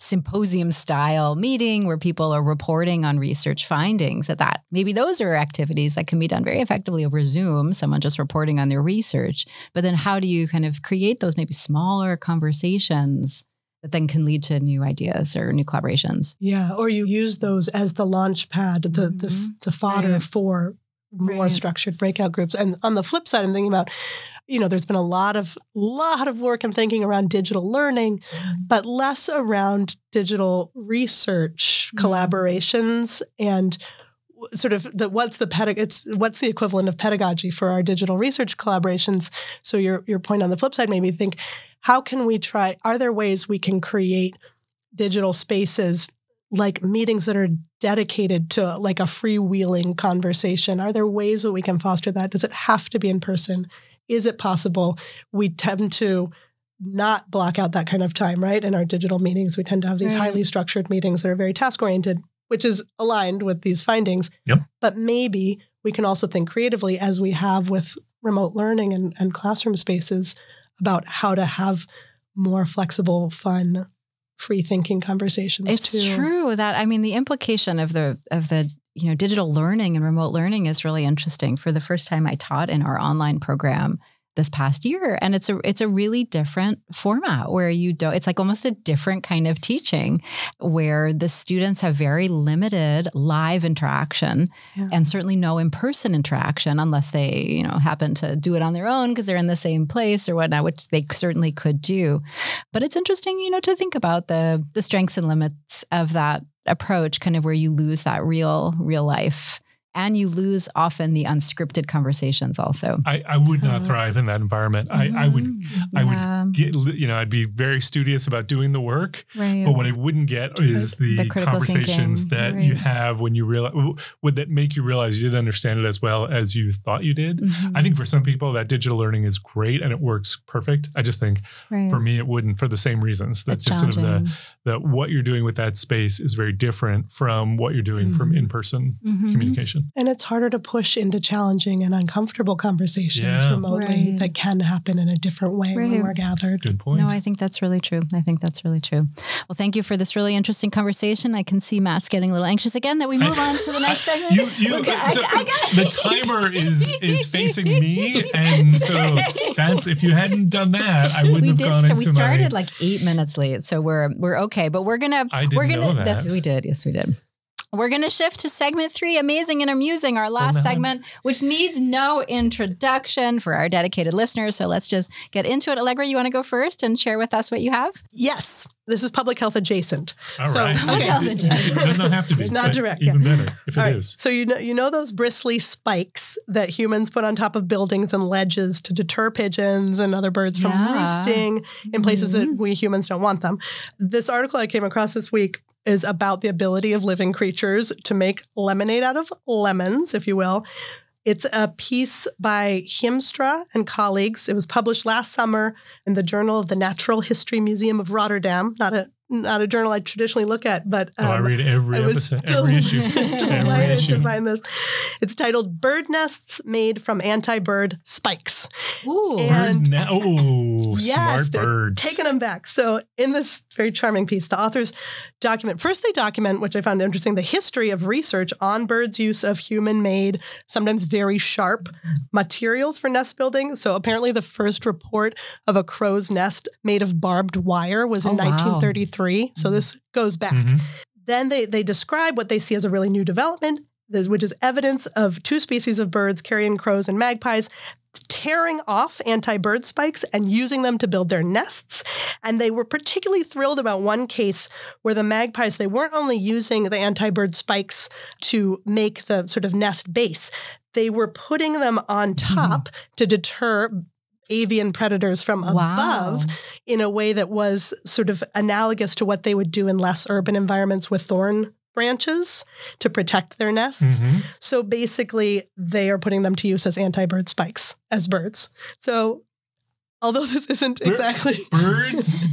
symposium style meeting where people are reporting on research findings at that. Maybe those are activities that can be done very effectively over Zoom, someone just reporting on their research. But then how do you kind of create those maybe smaller conversations that then can lead to new ideas or new collaborations? Yeah, or you use those as the launch pad, the mm-hmm. the, the fodder right. for more right. structured breakout groups. And on the flip side, I'm thinking about, you know, there's been a lot of lot of work and thinking around digital learning, but less around digital research mm-hmm. collaborations and sort of the what's the pedag- it's what's the equivalent of pedagogy for our digital research collaborations. So your your point on the flip side made me think, how can we try? Are there ways we can create digital spaces like meetings that are dedicated to like a freewheeling conversation? Are there ways that we can foster that? Does it have to be in person? Is it possible? We tend to not block out that kind of time, right? In our digital meetings, we tend to have these right. highly structured meetings that are very task-oriented, which is aligned with these findings. Yep. But maybe we can also think creatively, as we have with remote learning and, and classroom spaces, about how to have more flexible, fun, free-thinking conversations. It's too. true that, I mean, the implication of the of the you know digital learning and remote learning is really interesting. For the first time, I taught in our online program this past year, and it's a it's a really different format where you don't. It's like almost a different kind of teaching, where the students have very limited live interaction, yeah. and certainly no in-person interaction unless they you know happen to do it on their own because they're in the same place or whatnot, which they certainly could do. But it's interesting, you know, to think about the the strengths and limits of that approach, kind of where you lose that real real life. And you lose often the unscripted conversations also. I, I would not thrive in that environment. Mm-hmm. I, I would, I yeah. would get, you know, I'd be very studious about doing the work, right. but what I wouldn't get is the, the conversations thinking. that right. you have when you realize, would that make you realize you didn't understand it as well as you thought you did. Mm-hmm. I think for some people that digital learning is great and it works perfect. I just think right. for me, it wouldn't, for the same reasons. That's it's just sort of the, the, what you're doing with that space is very different from what you're doing mm-hmm. from in-person mm-hmm. communication. And it's harder to push into challenging and uncomfortable conversations yeah. remotely right. that can happen in a different way right. when we're gathered. Good point. No, I think that's really true. I think that's really true. Well, thank you for this really interesting conversation. I can see Matt's getting a little anxious again that we move I, on to the next I, segment. You, you, okay, so I, I got the timer is is facing me, and so that's if you hadn't done that, I wouldn't we have did gone st- into We started my, like eight minutes late, so we're we're okay. But we're gonna I didn't we're gonna know that. that's we did. Yes, we did. We're going to shift to segment three, Amazing and Amusing, our last oh, no. segment, which needs no introduction for our dedicated listeners. So let's just get into it. Allegra, you want to go first and share with us what you have? Yes. This is public health adjacent. All so, right. Public health adjacent. It does not have to be. It's not direct. Even yeah. better if All it right. is. So you know, you know those bristly spikes that humans put on top of buildings and ledges to deter pigeons and other birds from Yeah. roosting in places Mm-hmm. that we humans don't want them. This article I came across this week is about the ability of living creatures to make lemonade out of lemons, if you will. It's a piece by Hiemstra and colleagues. It was published last summer in the Journal of the Natural History Museum of Rotterdam. Not a not a journal I traditionally look at, but um, oh, I read every I was episode, del- every issue, delighted every issue. to find this. It's titled "Bird Nests Made from Anti-Bird Spikes." Ooh. And- Bird na- oh, Yes, smart they're birds. taking them back. So in this very charming piece, the authors document, first they document, which I found interesting, the history of research on birds' use of human-made, sometimes very sharp materials for nest building. So apparently the first report of a crow's nest made of barbed wire was in Oh, wow. nineteen thirty-three. So this goes back. Mhm. Then they, they describe what they see as a really new development, which is evidence of two species of birds, carrion crows and magpies, tearing off anti-bird spikes and using them to build their nests. And they were particularly thrilled about one case where the magpies, they weren't only using the anti-bird spikes to make the sort of nest base, they were putting them on top mm-hmm. to deter avian predators from Wow. above in a way that was sort of analogous to what they would do in less urban environments with thorn branches to protect their nests. Mm-hmm. So basically, they are putting them to use as anti-bird spikes, as birds. So although this isn't exactly... Birds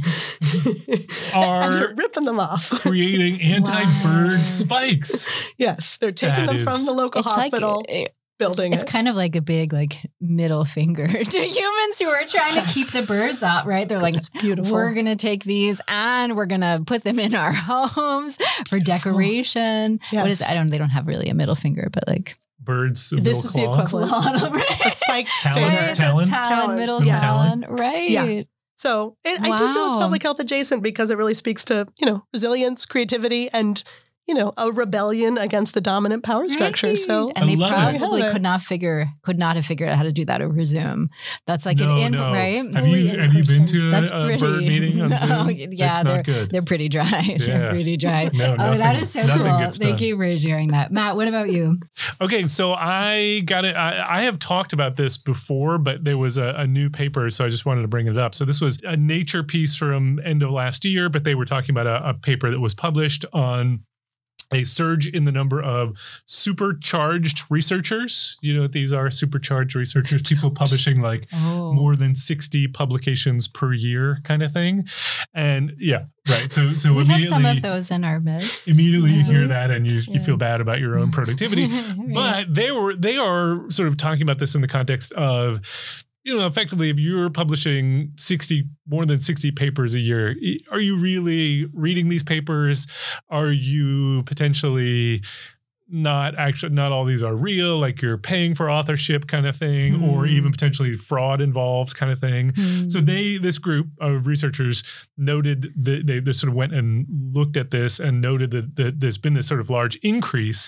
are and you're ripping them off. creating anti-bird Wow. spikes. Yes, they're taking That them from is- the local It's hospital. like, building It's it. kind of like a big like middle finger to humans who are trying to keep the birds out, right? They're like, It's beautiful. we're going to take these and we're going to put them in our homes for decoration. Yes. What is it? I don't, they don't have really a middle finger, but like Birds, This middle is the claw. equivalent. A spiked Talon, finger. talon. Talon, Talon. middle Yes. talon. Right. Yeah. So it, I do feel it's Wow. public health adjacent because it really speaks to, you know, resilience, creativity, and, you know, a rebellion against the dominant power structure. Right. So and they I love it. probably Have it. could not figure, could not have figured out how to do that over Zoom. That's like no, an in, no. right? Have you Only in have you been person. to a, That's a pretty. bird meeting on No, Zoom? yeah, it's they're not good. They're pretty dry. Yeah. They're pretty dry. No, oh, that nothing- is so nothing cool. gets Thank done. you for sharing that. Matt, what about you? Okay, so I got it. I, I have talked about this before, but there was a, a new paper, so I just wanted to bring it up. So this was a Nature piece from end of last year, but they were talking about a, a paper that was published on a surge in the number of supercharged researchers. You know what these are? Supercharged researchers, people publishing like Oh, more than sixty publications per year kind of thing. And yeah, right. So so we have immediately some of those in our midst. immediately you hear Yeah. that and you, you Yeah. feel bad about your own productivity. Right. But they were they are sort of talking about this in the context of, you know, effectively, if you're publishing sixty more than sixty papers a year, are you really reading these papers? Are you potentially not actually not all these are real, like you're paying for authorship kind of thing, Hmm. or even potentially fraud involved kind of thing? Hmm. So they, this group of researchers noted that they, they sort of went and looked at this and noted that, that there's been this sort of large increase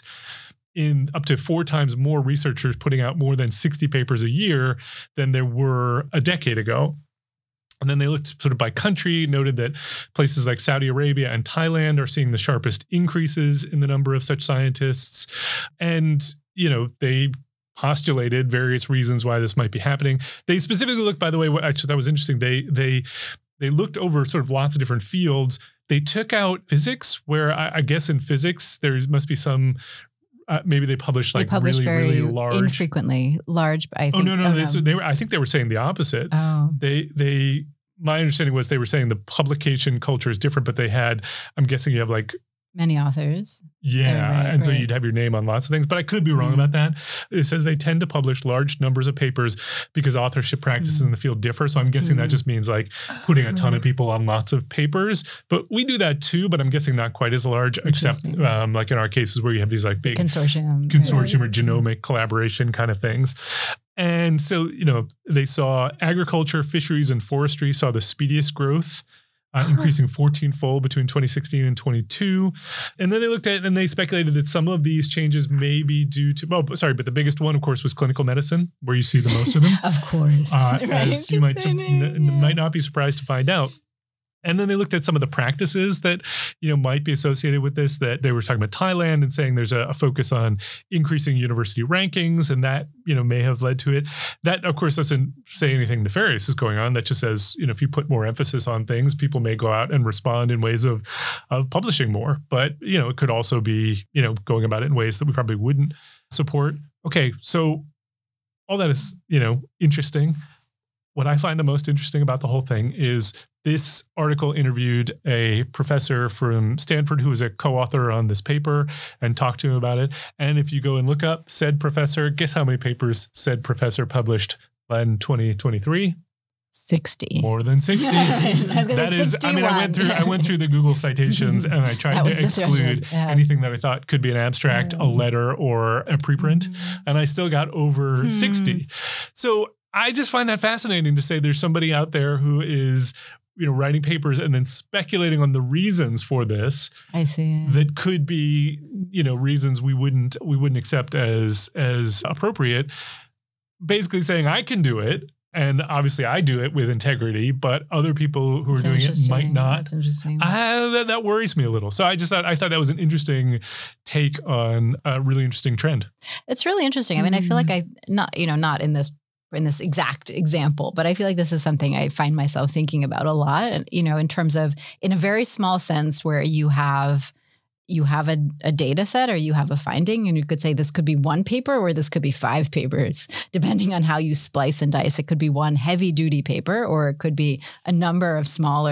in up to four times more researchers putting out more than sixty papers a year than there were a decade ago. And then they looked sort of by country, noted that places like Saudi Arabia and Thailand are seeing the sharpest increases in the number of such scientists. And, you know, they postulated various reasons why this might be happening. They specifically looked, by the way, what actually that was interesting. They they they looked over sort of lots of different fields. They took out physics, where I, I guess in physics there must be some. Uh, maybe they published like they publish really, very really large. infrequently. Large, I think. Oh no, no, they, they were. I think they were saying the opposite. Oh. They they. My understanding was they were saying the publication culture is different, but they had. I'm guessing you have like. Many authors. Yeah, right, and so right. you'd have your name on lots of things, but I could be wrong Mm. about that. It says they tend to publish large numbers of papers because authorship practices Mm. in the field differ. So I'm guessing that Mm. just means like putting a ton of people on lots of papers. But we do that too, but I'm guessing not quite as large, except Interesting. um, like in our cases where you have these like big Consortium. consortium or genomic collaboration kind of things. And so, you know, they saw agriculture, fisheries, and forestry saw the speediest growth, uh, increasing fourteen-fold between twenty sixteen and twenty-two. And then they looked at it and they speculated that some of these changes may be due to, oh, sorry, but the biggest one, of course, was clinical medicine, where you see the most of them. Of course. Uh, Right? as you might, su- n- might not be surprised to find out. And then they looked at some of the practices that, you know, might be associated with this, that they were talking about Thailand and saying there's a, a focus on increasing university rankings, and that, you know, may have led to it. That, of course, doesn't say anything nefarious is going on. That just says, you know, if you put more emphasis on things, people may go out and respond in ways of, of publishing more. But, you know, it could also be, you know, going about it in ways that we probably wouldn't support. Okay, so all that is, you know, interesting. What I find the most interesting about the whole thing is this article interviewed a professor from Stanford who was a co-author on this paper and talked to him about it. And if you go and look up said professor, guess how many papers said professor published in twenty twenty-three? sixty. More than sixty. I was gonna That say is, I mean, I went through, I went through the Google citations and I tried That was to the exclude threshold, yeah. anything that I thought could be an abstract, a Yeah. letter, or a preprint. And I still got over Hmm. sixty. So I just find that fascinating to say there's somebody out there who is, you know, writing papers and then speculating on the reasons for this I see. that could be, you know, reasons we wouldn't we wouldn't accept as as appropriate. Basically saying I can do it, and obviously I do it with integrity, but other people who are That's doing it might interesting. not. That's interesting. Uh, that, that worries me a little. So I just thought I thought that was an interesting take on a really interesting trend. It's really interesting. I mean, I feel Mm. like I not, you know, not in this in this exact example, but I feel like this is something I find myself thinking about a lot. And, you know, in terms of in a very small sense where you have you have a, a data set or you have a finding, and you could say this could be one paper or this could be five papers, depending on how you splice and dice. It could be one heavy duty paper, or it could be a number of smaller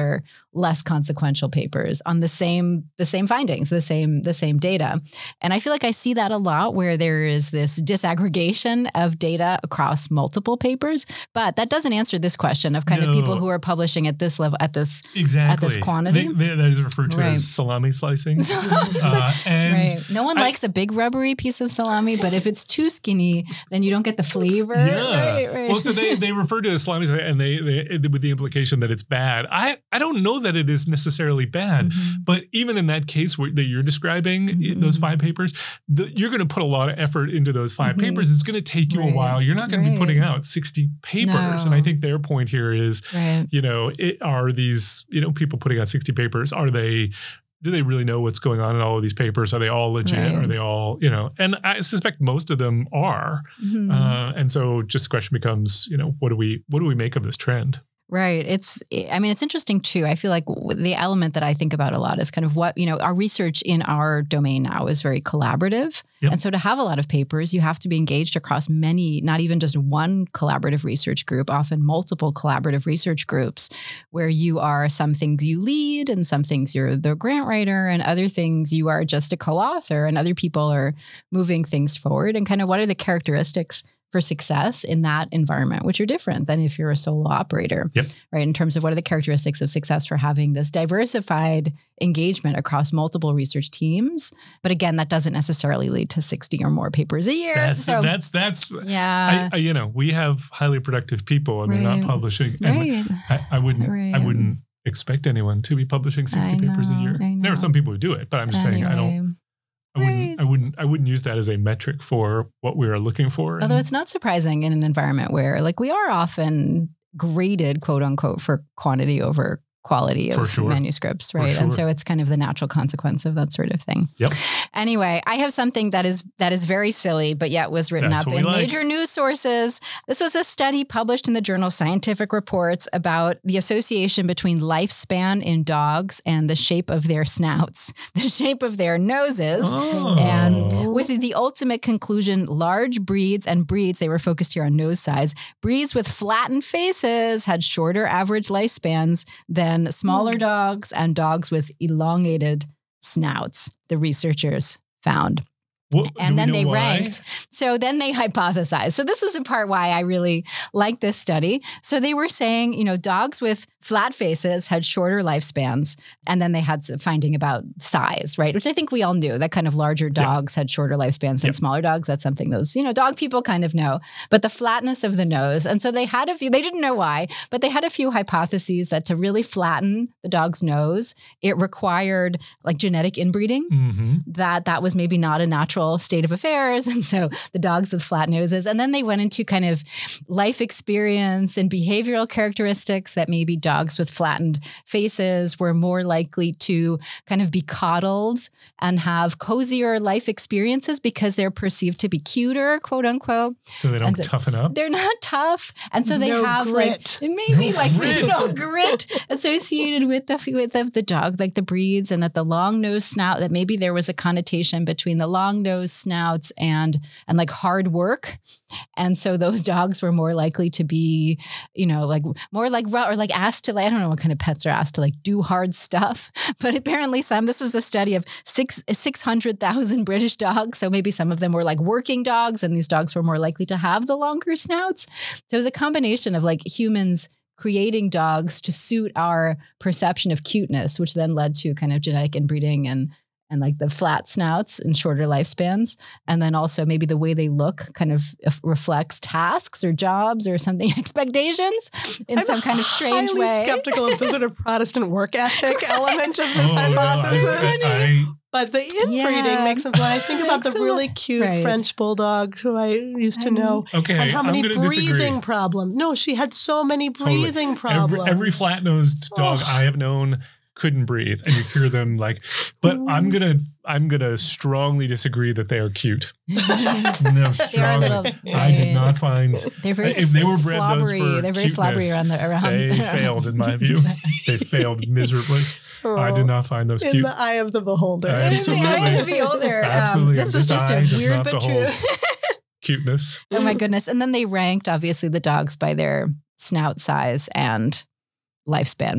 less consequential papers on the same the same findings, the same the same data. And I feel like I see that a lot where there is this disaggregation of data across multiple papers, but that doesn't answer this question of kind No. of people who are publishing at this level, at this Exactly. at this quantity. They, they, that is referred to Right. as salami slicing. uh, and Right. No one I- likes a big rubbery piece of salami, but if it's too skinny, then you don't get the flavor. Yeah. Right, right. Well, so they, they refer to it as salami slicing, and they, they with the implication that it's bad. I, I don't know that it is necessarily bad, Mhm. but even in that case where, that you're describing, Mhm. those five papers, the, you're going to put a lot of effort into those five Mhm. papers. It's going to take you Right. a while. You're not going to Right. be putting out sixty papers. And I No. think their point here is, Right. you know, it, are these, you know, people putting out sixty papers, are they, do they really know what's going on in all of these papers? Are they all legit? Right. Are they all, you know, and I suspect most of them are. Mhm. Uh, and so just the question becomes, you know, what do we, what do we make of this trend? Right. It's, I mean, it's interesting too. I feel like w- the element that I think about a lot is kind of what, you know, our research in our domain now is very collaborative. Yep. And so to have a lot of papers, you have to be engaged across many, not even just one collaborative research group, often multiple collaborative research groups where you are some things you lead and some things you're the grant writer and other things you are just a co-author and other people are moving things forward and kind of what are the characteristics for success in that environment, which are different than if you're a solo operator, Yep. right? In terms of what are the characteristics of success for having this diversified engagement across multiple research teams. But again, that doesn't necessarily lead to sixty or more papers a year. That's, so that's, that's, yeah, I, I, you know, we have highly productive people and they're Right. not publishing. And right. I, I wouldn't, I Right. wouldn't expect anyone to be publishing sixty I papers a know, year. I There are know. some people who do it, but I'm just saying, I don't, Anyway. I wouldn't, Right. I wouldn't, I wouldn't use that as a metric for what we are looking for. Although And- it's not surprising in an environment where like we are often graded quote unquote for quantity over quality of For sure. manuscripts, For right? And sure. so it's kind of the natural consequence of that sort of thing. Yep. Anyway, I have something that is that is very silly, but yet was written That's up what we in like. major news sources. This was a study published in the journal Scientific Reports about the association between lifespan in dogs and the shape of their snouts, the shape of their noses. Oh. And with the ultimate conclusion, large breeds and breeds, they were focused here on nose size, breeds with flattened faces had shorter average lifespans than smaller dogs and dogs with elongated snouts, the researchers found. What- do And we then know they why? ranked. So then they hypothesized. So this was in part why I really like this study. So they were saying, you know, dogs with flat faces had shorter lifespans. And then they had some finding about size, right? Which I think we all knew that kind of larger dogs had shorter lifespans than Yep. smaller dogs. That's something those, you know, dog people kind of know. But the flatness of the nose. And so they had a few, they didn't know why, but they had a few hypotheses that to really flatten the dog's nose, it required like genetic inbreeding. Mm-hmm. That that was maybe not a natural state of affairs. And so the dogs with flat noses. And then they went into kind of life experience and behavioral characteristics that maybe dogs with flattened faces were more likely to kind of be coddled and have cozier life experiences because they're perceived to be cuter, quote unquote. So they don't And so- toughen up. They're not tough. And so they No have grit. like maybe No like grit. no grit associated with the with the, the dog, like the breeds, and that the long nose snout, that maybe there was a connotation between the long nose snouts and and like hard work. And so those dogs were more likely to be, you know, like more like ru- or like asked to like, I don't know what kind of pets are asked to like do hard stuff. But apparently some, this was a study of six, six hundred thousand British dogs. So maybe some of them were like working dogs and these dogs were more likely to have the longer snouts. So it was a combination of like humans creating dogs to suit our perception of cuteness, which then led to kind of genetic inbreeding and and like the flat snouts and shorter lifespans. And then also maybe the way they look kind of reflects tasks or jobs or something, expectations in I'm some kind of strange highly way. skeptical of the sort of Protestant work ethic element of this Oh, no, hypothesis. I, I, But the inbreeding Yeah. makes sense. When I think about the Excellent. really cute Right. French bulldog who I used to I know. know, I, okay, and how many I'm going to breathing disagree. problems. No, she had so many Totally. breathing problems. Every, every flat-nosed dog Oh. I have known couldn't breathe, and you hear them like. But I'm gonna, I'm gonna strongly disagree that they are cute. No, They're a strongly. little, I did right. not find They're very if they were bred those slobbery. for They're very slobbery cuteness, around the around. they failed in my view. They failed miserably. I did not find those In cute. the eye of the beholder. Absolutely. I want to be older. Absolutely. Um, this was This just a eye does weird not but true. behold. Cuteness. Oh my goodness. And then they ranked obviously the dogs by their snout size and lifespan.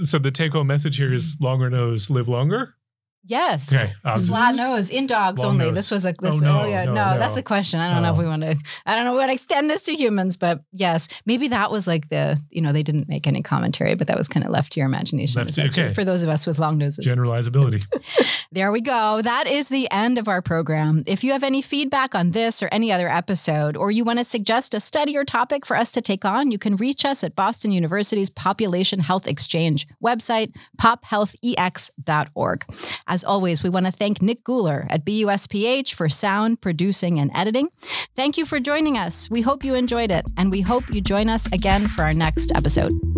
So the take-home message here is longer nose, live longer? Yes. Okay. I'll just- Flat nose in dogs Long only. nose. This was a this, Oh, no, oh yeah no, no, no. that's the question. I don't know if Oh. we want to. I don't know. We want to extend this to humans, but yes, maybe that was like the you know they didn't make any commentary, but that was kind of left to your imagination. Left to- essentially, okay. For those of us with long noses. Generalizability. There we go. That is the end of our program. If you have any feedback on this or any other episode, or you want to suggest a study or topic for us to take on, you can reach us at Boston University's Population Health Exchange website, pop health e x dot org. As always, we want to thank Nick Guler at B U S P H for sound, producing, and editing. Thank you for joining us. We hope you enjoyed it, and we hope you join us again for our next episode.